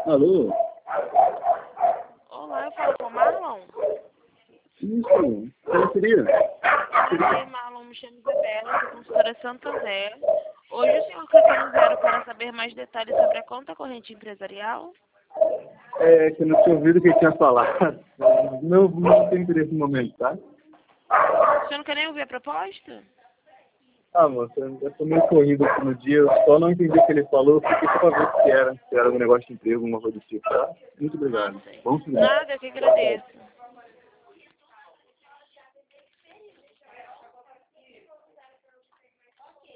Alô? Olá, eu falo com o Marlon. Isso, quem seria? Prazer, Marlon, me chamo Isabela, sou consultora Santander. Hoje o senhor clicou no 0 para saber mais detalhes sobre a conta corrente empresarial? É que eu não tinha ouvido o que tinha falado. Não tem interesse no momento, tá? O senhor não quer nem ouvir a proposta? Ah, moça, eu tô meio corrido aqui no dia, eu só não entendi o que ele falou, fiquei só pra ver se era algum negócio de emprego, alguma coisa do tipo, tá? Muito obrigado. Não sei. Vamos seguir. Nada, eu que agradeço.